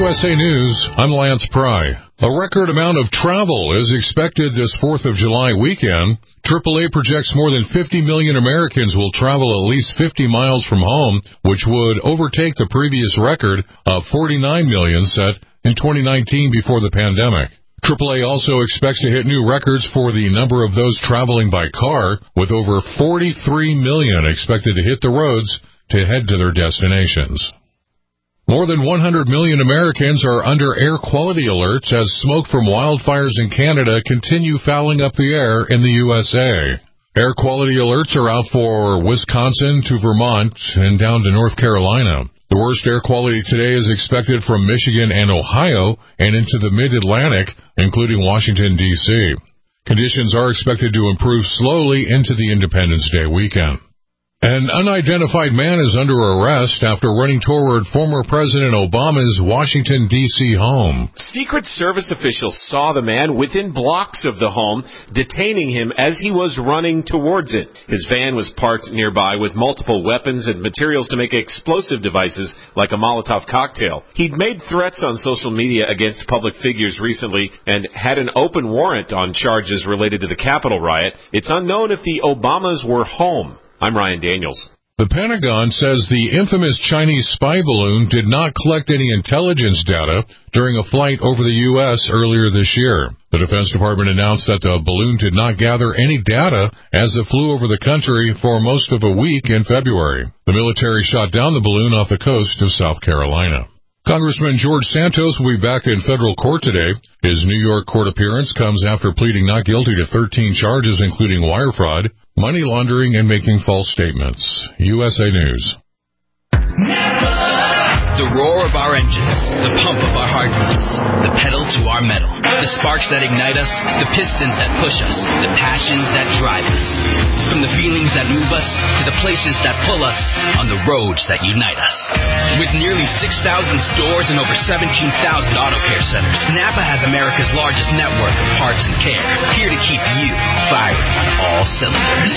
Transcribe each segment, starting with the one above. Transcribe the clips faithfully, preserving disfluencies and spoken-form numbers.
S A News, I'm Lance Pry. A record amount of travel is expected this fourth of July weekend. triple A projects more than fifty million Americans will travel at least fifty miles from home, which would overtake the previous record of forty-nine million set in twenty nineteen before the pandemic. triple A also expects to hit new records for the number of those traveling by car, with over forty-three million expected to hit the roads to head to their destinations. More than one hundred million Americans are under air quality alerts as smoke from wildfires in Canada continue fouling up the air in the U S A. Air quality alerts are out for Wisconsin to Vermont and down to North Carolina. The worst air quality today is expected from Michigan and Ohio and into the mid-Atlantic, including Washington, D C Conditions are expected to improve slowly into the Independence Day weekend. An unidentified man is under arrest after running toward former President Obama's Washington, D C home. Secret Service officials saw the man within blocks of the home, detaining him as he was running towards it. His van was parked nearby with multiple weapons and materials to make explosive devices like a Molotov cocktail. He'd made threats on social media against public figures recently and had an open warrant on charges related to the Capitol riot. It's unknown if the Obamas were home. I'm Ryan Daniels. The Pentagon says the infamous Chinese spy balloon did not collect any intelligence data during a flight over the U S earlier this year. The Defense Department announced that the balloon did not gather any data as it flew over the country for most of a week in February. The military shot down the balloon off the coast of South Carolina. Congressman George Santos will be back in federal court today. His New York court appearance comes after pleading not guilty to thirteen charges, including wire fraud, money laundering, and making false statements. U S A News. The roar of our engines, the pump of our heartbeats, the pedal to our metal, the sparks that ignite us, the pistons that push us, the passions that drive us. From the feelings that move us to the places that pull us on the roads that unite us. With nearly six thousand stores and over seventeen thousand auto care centers, Napa has America's largest network of parts and care, here to keep you firing on all cylinders.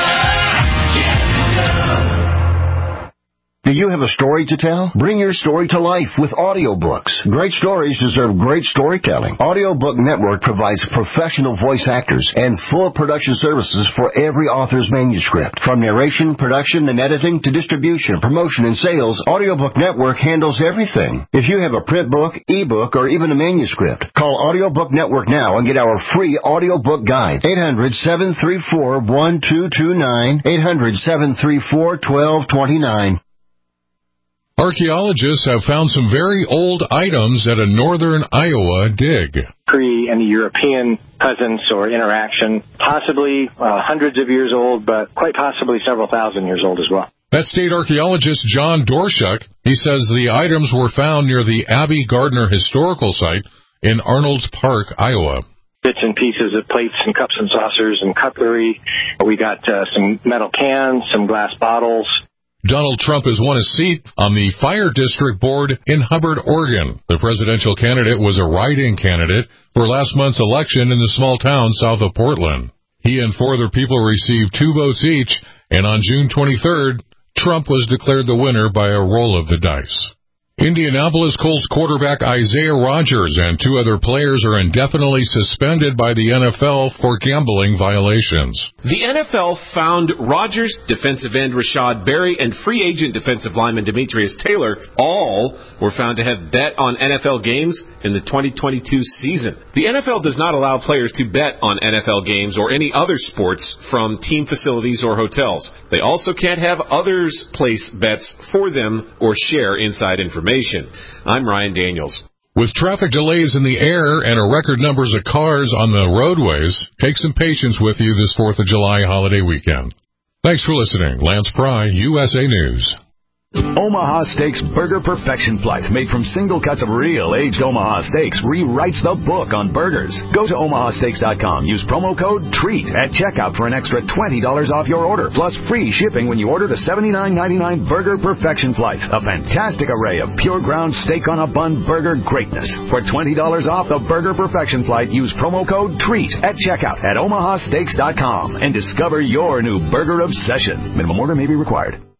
Do you have a story to tell? Bring your story to life with audiobooks. Great stories deserve great storytelling. Audiobook Network provides professional voice actors and full production services for every author's manuscript. From narration, production, and editing to distribution, promotion, and sales, Audiobook Network handles everything. If you have a print book, ebook, or even a manuscript, call Audiobook Network now and get our free audiobook guide. eight hundred, seven three four, one two two nine, eight hundred, seven three four, one two two nine. Archaeologists have found some very old items at a northern Iowa dig. Pre any European presence or interaction, possibly uh, hundreds of years old, but quite possibly several thousand years old as well. That's state archaeologist John Dorshuk. He says the items were found near the Abbey Gardner Historical Site in Arnolds Park, Iowa. Bits and pieces of plates and cups and saucers and cutlery. We got uh, some metal cans, some glass bottles. Donald Trump has won a seat on the Fire District Board in Hubbard, Oregon. The presidential candidate was a write-in candidate for last month's election in the small town south of Portland. He and four other people received two votes each, and on June twenty-third, Trump was declared the winner by a roll of the dice. Indianapolis Colts quarterback Isaiah Rodgers and two other players are indefinitely suspended by the N F L for gambling violations. The N F L found Rodgers, defensive end Rashad Berry, and free agent defensive lineman Demetrius Taylor all were found to have bet on N F L games in the twenty twenty-two season. The N F L does not allow players to bet on N F L games or any other sports from team facilities or hotels. They also can't have others place bets for them or share inside information. I'm Ryan Daniels. With traffic delays in the air and a record numbers of cars on the roadways, take some patience with you this fourth of July holiday weekend. Thanks for listening. Lance Pry, U S A News. Omaha Steaks Burger Perfection Flight, made from single cuts of real aged Omaha steaks, rewrites the book on burgers. Go to omaha steaks dot com. Use promo code TREAT at checkout for an extra twenty dollars off your order, plus free shipping when you order the seventy-nine ninety-nine Burger Perfection Flight, a fantastic array of pure ground steak on a bun burger greatness. For twenty dollars off the Burger Perfection Flight, use promo code TREAT at checkout at omaha steaks dot com and discover your new burger obsession. Minimum order may be required.